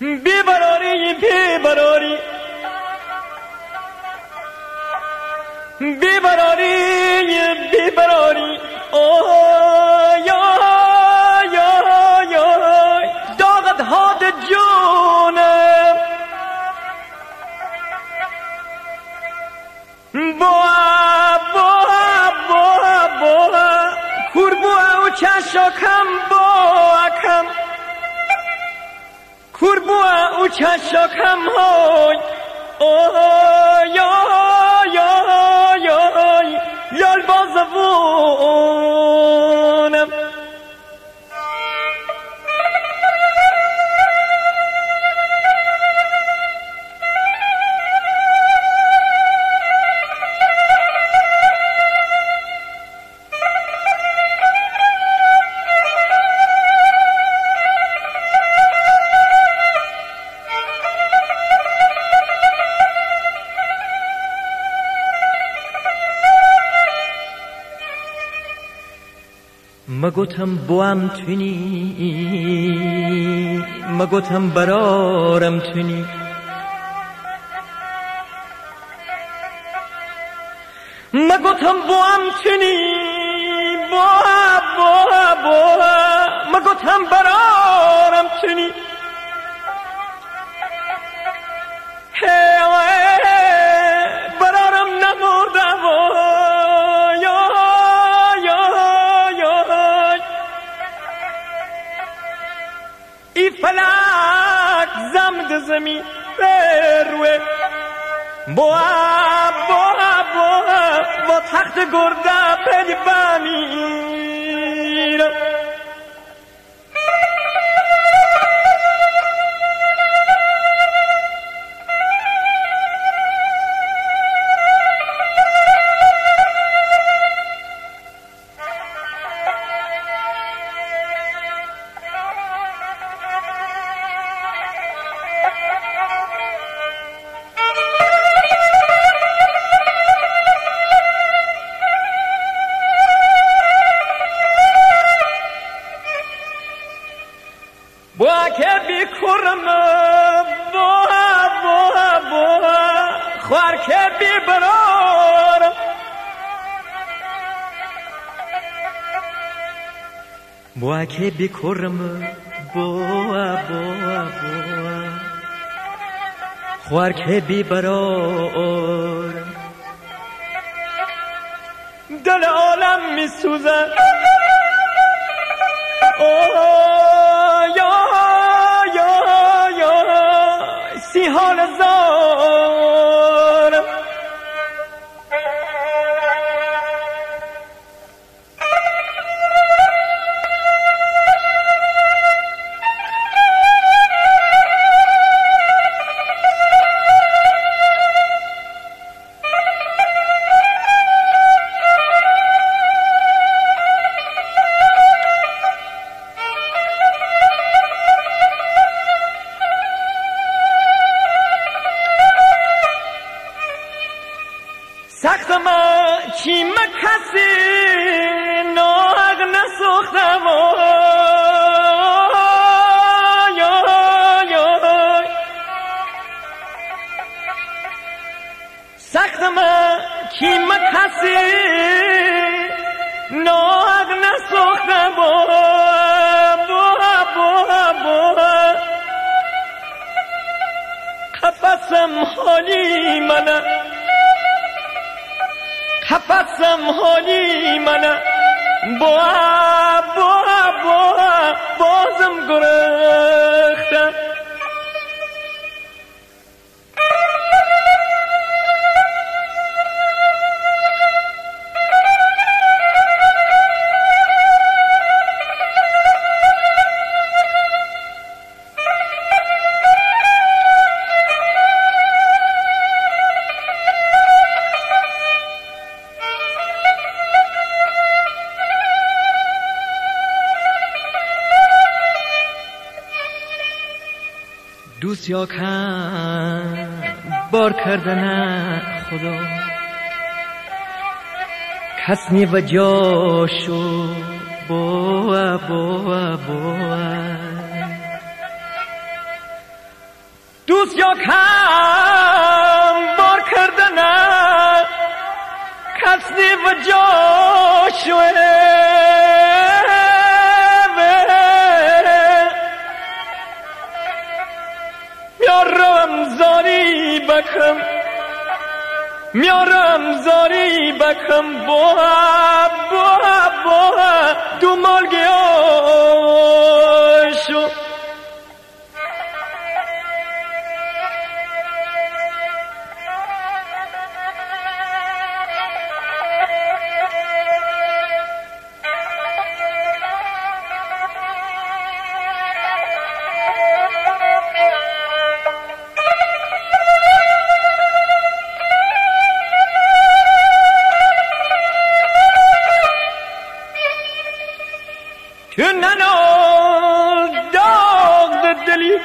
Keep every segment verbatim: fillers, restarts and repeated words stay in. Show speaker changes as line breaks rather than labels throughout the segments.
بیبراری بیبراری بیبراری بیبراری اوه یا یا یا داغت هاد جونم بوا بوا بوا بوا کربوا و چشاکم بوا کم کربوا و چشاکم های اوه یا یا یا یال بازوونم مگوتم بوام تونی مگوتم برارم تونی مگوتم بوام تونی بوا بوا بوا مگوتم برارم تونی برارم نمودم ای فلک زمد زمین بروه بوا بوا بوا با تخت گرده پلی بمیرم بوا که بی کرم بوا بوا بوا خوار که بی برارم بوا که بی کرم بوا بوا بوا خوار که بی برارم دل عالم می سوزن سی حال زارم سختم کی مکسی ناغ نسوختم سختم کی مکسی ناغ نسوختم بوا بوا بوا قفصم حالی منه قفصم حالی منه بوا بوا بوا بازم گرختم دوست یا کم بار کردن خدا کس نی و جاشو بوا بوا بوا دوست یا کم بار کردنه کسی و جاشوه میارم زاری بکم میارم زاری بکم بوها بوها بوها دو مالگی آشو تو ننال داغ دلی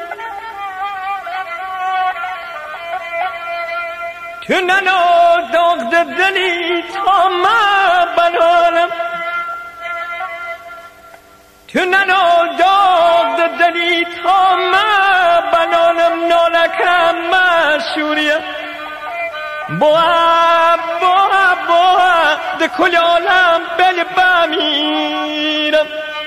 تو ننال داغ دلی تا ما بنالم تو ننال داغ دلی تا ما بنالم نالکم مشوریم بوها بوها بوها ده کل عالم بل بمیرم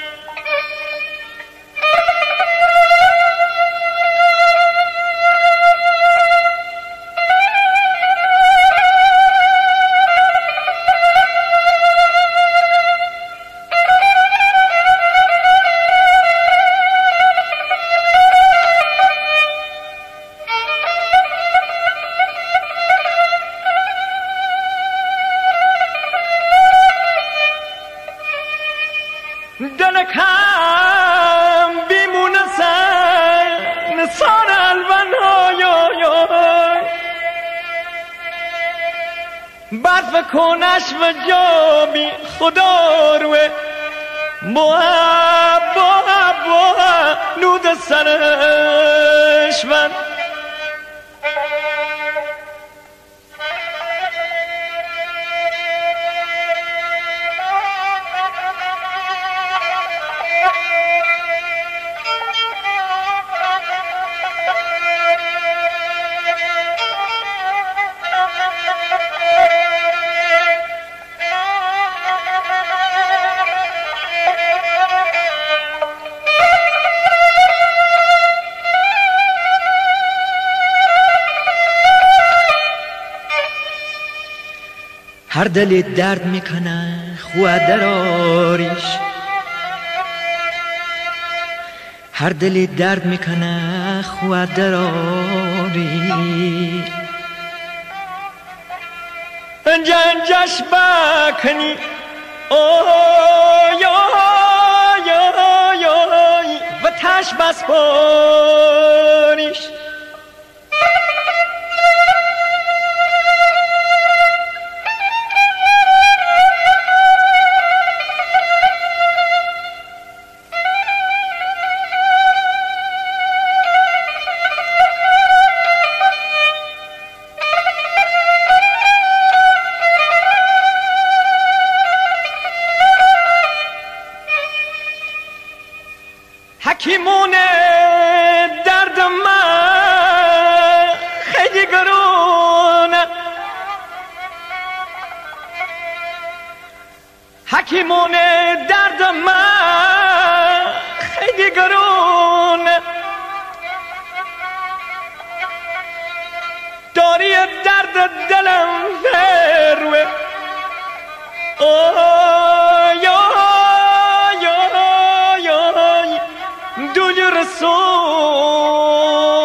دلکم بیمونه سن سان الون های برف کنش و جابی خدا روه بوها بوها بوها نود سرش من
هر دل درد میکنه خواه دراریش هر دل درد میکنه خواه دراری
انجا انجاش بکنی اوی اوی اوی اوی و تش بس باریش حکیمون درد من خیلی گرونه حکیمون درد من خیلی گرونه داری درد دلم فروه اوی اوی اوی دوی رسول